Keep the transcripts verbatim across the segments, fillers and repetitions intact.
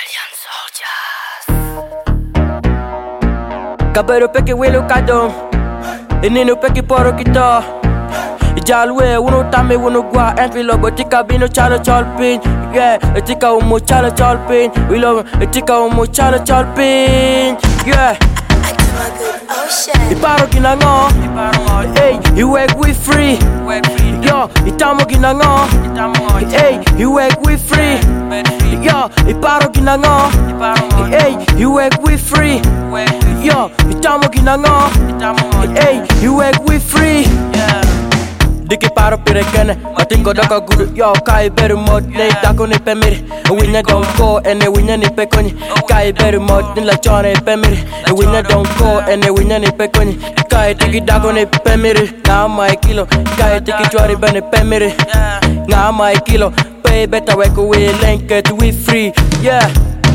Italian soldiers. Cabero peki welu kadom, ininu peki poro kita. Ijalwe uno tame uno gua enfilo botika bino chalo chalpin. Yeah, etika umo chalo chalpin. We love etika umo chalo chalpin. Yeah. Iparo kinango, hey, you work with free. Yo, itamo kinango, hey, you work with free. Yo, iparo kinango, hey, you work with free. Yo, itamo kinango, hey, you work with free. Diki paro pirekene, matingo doko guru. Yo, kai beru mod, ne dako ni pemiri. Winya don't go, ene winya ni pekonyi. Kai beru mod, ni la chone pemiri. Winya don't go, ene winya ni pekonyi. Kai tiki dako ni pemiri. Nga mai kilo, kai tiki chwari bene pemiri. Nga mai kilo, pay better weko we link it, we free, yeah.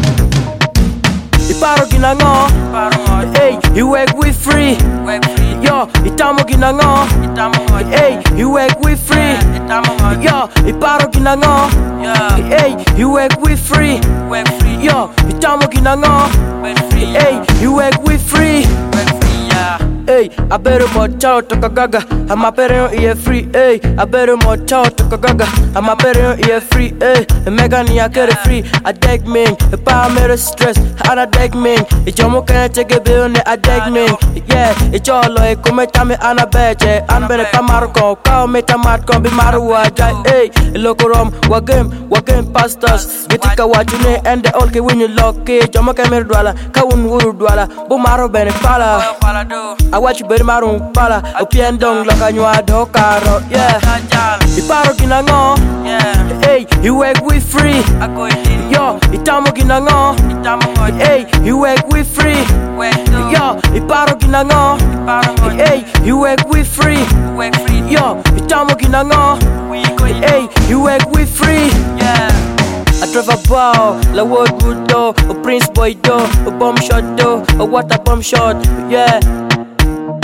Iparo kinango, hey, you work with free. Yo, itamo kinango, hey, you work with free. Yo, iparo kinango, hey, you work with free. Yo, itamo kinango, hey, you work with free. Hey, I better more chow to Kagaga. I'm a parent here free. Hey, I better more chow to Kagaga. I'm a parent here free. Hey, Megan, I get it free. I deck me, a power stress. I deck me. It's your mo can take a bill. I deck me. Yeah, it's all like come at me on a bed. I'm better come Marco. Come at a Marco. Be Marua. Hey, look around. What game? What game past us? You think I watch you and the old kid when you lock it. Jomo Camera Dwala. Kawun Wuru Dwala. Bumaro Benepala. I watch you better maroon pala. A pian dong like a new adocaro. Yeah, Iparo kinango. Hey, you work with free. Yo, itamo kinango. Hey, you work with free. Yo, Iparo kinango. Hey, you work with free. Yo, itamo kinango. Hey, you work with free. Yeah. I drive a bow, la word good do, a prince boy do, a bomb shot do, a water bomb shot, yeah.